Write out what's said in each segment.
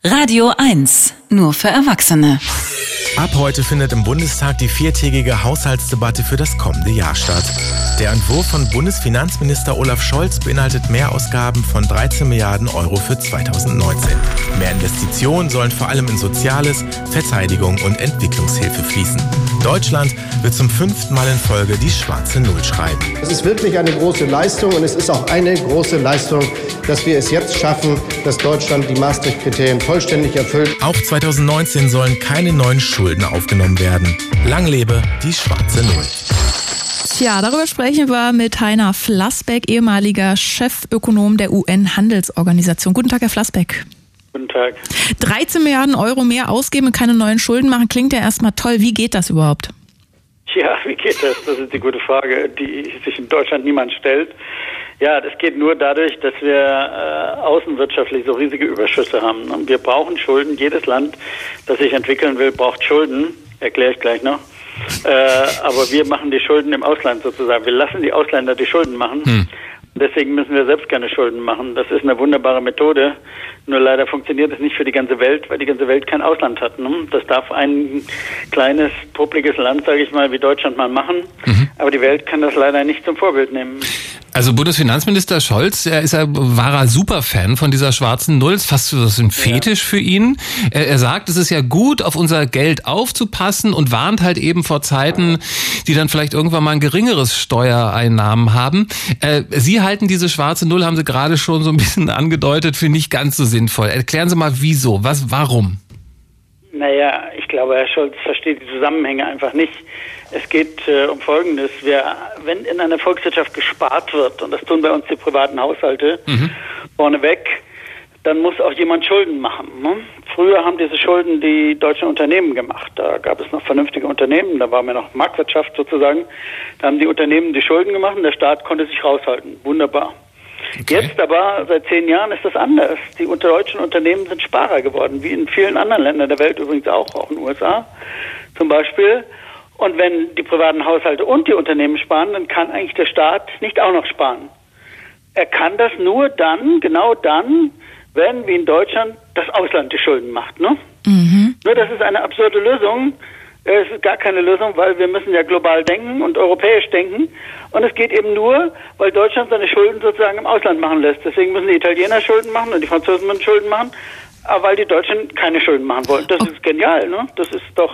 Radio 1, nur für Erwachsene. Ab heute findet im Bundestag die viertägige Haushaltsdebatte für das kommende Jahr statt. Der Entwurf von Bundesfinanzminister Olaf Scholz beinhaltet Mehrausgaben von 13 Milliarden Euro für 2019. Mehr Investitionen sollen vor allem in Soziales, Verteidigung und Entwicklungshilfe fließen. Deutschland wird zum 5. Mal in Folge die schwarze Null schreiben. Es ist wirklich eine große Leistung und es ist auch eine große Leistung, dass wir es jetzt schaffen, dass Deutschland die Maastricht-Kriterien vollständig erfüllt. Auch 2019 sollen keine neuen Schulden aufgenommen werden. Lang lebe die schwarze Null. Tja, darüber sprechen wir mit Heiner Flassbeck, ehemaliger Chefökonom der UN-Handelsorganisation. Guten Tag, Herr Flassbeck. Guten Tag. 13 Milliarden Euro mehr ausgeben und keine neuen Schulden machen, klingt ja erstmal toll. Wie geht das überhaupt? Ja, wie geht das? Das ist die gute Frage, die sich in Deutschland niemand stellt. Ja, das geht nur dadurch, dass wir außenwirtschaftlich so riesige Überschüsse haben. Und wir brauchen Schulden. Jedes Land, das sich entwickeln will, braucht Schulden. Erkläre ich gleich noch. Aber wir machen die Schulden im Ausland sozusagen. Wir lassen die Ausländer die Schulden machen. Deswegen müssen wir selbst keine Schulden machen. Das ist eine wunderbare Methode. Nur leider funktioniert es nicht für die ganze Welt, weil die ganze Welt kein Ausland hat. Ne? Das darf ein kleines, publiges Land, sage ich mal, wie Deutschland mal machen. Aber die Welt kann das leider nicht zum Vorbild nehmen. Also Bundesfinanzminister Scholz, war Superfan von dieser schwarzen Null, ist fast so ein Fetisch für ihn. Er sagt, es ist ja gut, auf unser Geld aufzupassen und warnt halt eben vor Zeiten, die dann vielleicht irgendwann mal ein geringeres Steuereinnahmen haben. Sie halten diese schwarze Null, haben Sie gerade schon so ein bisschen angedeutet, für nicht ganz so sinnvoll. Erklären Sie mal, wieso? Warum? Naja, ich glaube, Herr Scholz versteht die Zusammenhänge einfach nicht. Es geht um Folgendes. Wenn in einer Volkswirtschaft gespart wird, und das tun bei uns die privaten Haushalte vorneweg, dann muss auch jemand Schulden machen. Ne? Früher haben diese Schulden die deutschen Unternehmen gemacht. Da gab es noch vernünftige Unternehmen, da war mehr noch Marktwirtschaft sozusagen. Da haben die Unternehmen die Schulden gemacht und der Staat konnte sich raushalten. Wunderbar. Okay. Jetzt aber, seit 10 Jahren ist das anders. Die deutschen Unternehmen sind Sparer geworden, wie in vielen anderen Ländern der Welt übrigens auch in den USA zum Beispiel. Und wenn die privaten Haushalte und die Unternehmen sparen, dann kann eigentlich der Staat nicht auch noch sparen. Er kann das nur dann, genau dann, wenn, wie in Deutschland, das Ausland die Schulden macht. Ne? Nur das ist eine absurde Lösung. Es ist gar keine Lösung, weil wir müssen ja global denken und europäisch denken. Und es geht eben nur, weil Deutschland seine Schulden sozusagen im Ausland machen lässt. Deswegen müssen die Italiener Schulden machen und die Franzosen müssen Schulden machen, aber weil die Deutschen keine Schulden machen wollen. Das ist genial, ne? Das ist doch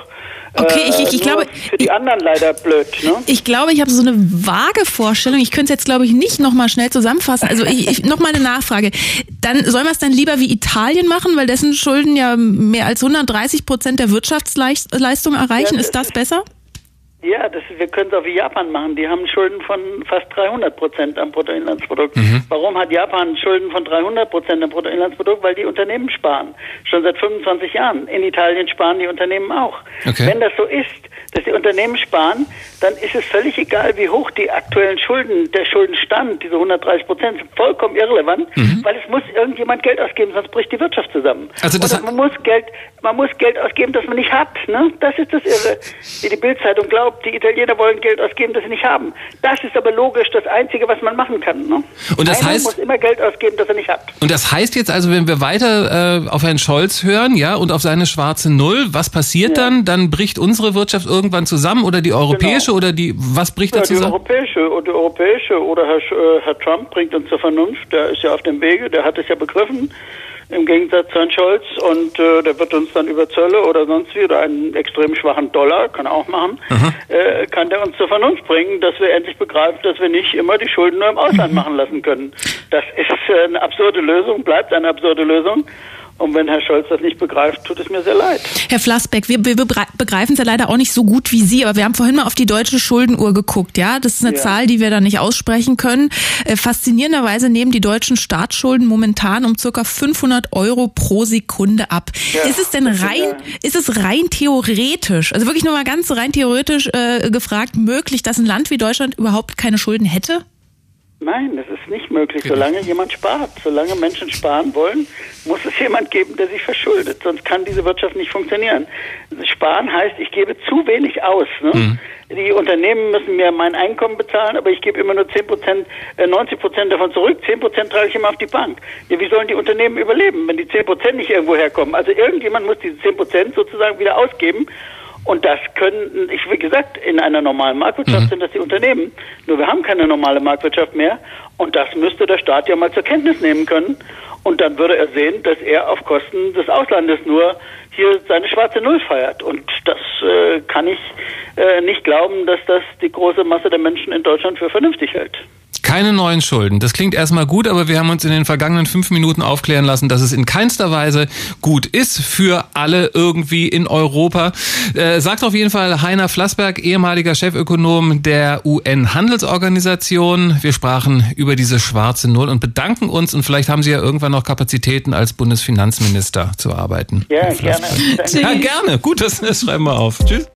ich glaube, für die anderen leider blöd, ne? Ich glaube, ich habe so eine vage Vorstellung. Ich könnte es jetzt, glaube ich, nicht nochmal schnell zusammenfassen. Also nochmal eine Nachfrage. Dann sollen wir es dann lieber wie Italien machen, weil dessen Schulden ja mehr als 130% der Wirtschaftsleistung erreichen. Ist das besser? Ja, wir können es auch wie Japan machen. Die haben Schulden von fast 300% am Bruttoinlandsprodukt. Warum hat Japan Schulden von 300% am Bruttoinlandsprodukt? Weil die Unternehmen sparen. Schon seit 25 Jahren. In Italien sparen die Unternehmen auch. Okay. Wenn das so ist, dass die Unternehmen sparen, dann ist es völlig egal, wie hoch die aktuellen Schulden, der Schuldenstand, diese 130%, sind vollkommen irrelevant, weil es muss irgendjemand Geld ausgeben, sonst bricht die Wirtschaft zusammen. Also man muss Geld ausgeben, das man nicht hat. Ne? Das ist das Irre. Wie die Bild-Zeitung glaubt, die Italiener wollen Geld ausgeben, das sie nicht haben. Das ist aber logisch das Einzige, was man machen kann. Ne? Und das heißt, muss immer Geld ausgeben, das er nicht hat. Und das heißt jetzt also, wenn wir weiter auf Herrn Scholz hören, ja, und auf seine schwarze Null, was passiert dann? Dann bricht unsere Wirtschaft irgendwann zusammen oder die europäische oder was bricht da zusammen? Die europäische oder Herr Trump bringt uns zur Vernunft. Der ist ja auf dem Wege, der hat es ja begriffen. Im Gegensatz zu Herrn Scholz, und der wird uns dann über Zölle oder sonst wie oder einen extrem schwachen Dollar, kann er auch machen, kann der uns zur Vernunft bringen, dass wir endlich begreifen, dass wir nicht immer die Schulden nur im Ausland machen lassen können. Das ist eine absurde Lösung, bleibt eine absurde Lösung. Und wenn Herr Scholz das nicht begreift, tut es mir sehr leid. Herr Flassbeck, wir begreifen es ja leider auch nicht so gut wie Sie, aber wir haben vorhin mal auf die deutsche Schuldenuhr geguckt, ja? Das ist eine Zahl, die wir da nicht aussprechen können. Faszinierenderweise nehmen die deutschen Staatsschulden momentan um ca. 500 Euro pro Sekunde ab. Ja, ist es rein theoretisch, also wirklich nur mal ganz rein theoretisch gefragt, möglich, dass ein Land wie Deutschland überhaupt keine Schulden hätte? Nein, das ist nicht möglich, solange jemand spart. Solange Menschen sparen wollen, muss es jemand geben, der sich verschuldet. Sonst kann diese Wirtschaft nicht funktionieren. Sparen heißt, ich gebe zu wenig aus. Ne? Die Unternehmen müssen mir mein Einkommen bezahlen, aber ich gebe immer nur 10%, 90% davon zurück. 10% trage ich immer auf die Bank. Ja, wie sollen die Unternehmen überleben, wenn die 10% nicht irgendwo herkommen? Also irgendjemand muss diese 10% sozusagen wieder ausgeben. Und das können, wie gesagt, in einer normalen Marktwirtschaft sind das die Unternehmen. Nur wir haben keine normale Marktwirtschaft mehr. Und das müsste der Staat ja mal zur Kenntnis nehmen können. Und dann würde er sehen, dass er auf Kosten des Auslandes nur hier seine schwarze Null feiert. Und das kann ich nicht glauben, dass das die große Masse der Menschen in Deutschland für vernünftig hält. Keine neuen Schulden. Das klingt erstmal gut, aber wir haben uns in den vergangenen 5 Minuten aufklären lassen, dass es in keinster Weise gut ist für alle irgendwie in Europa. Sagt auf jeden Fall Heiner Flassberg, ehemaliger Chefökonom der UN-Handelsorganisation. Wir sprachen über diese schwarze Null und bedanken uns, und vielleicht haben Sie ja irgendwann noch Kapazitäten als Bundesfinanzminister zu arbeiten. Ja, gerne. Ja, gerne. Gut, das schreiben wir auf. Tschüss.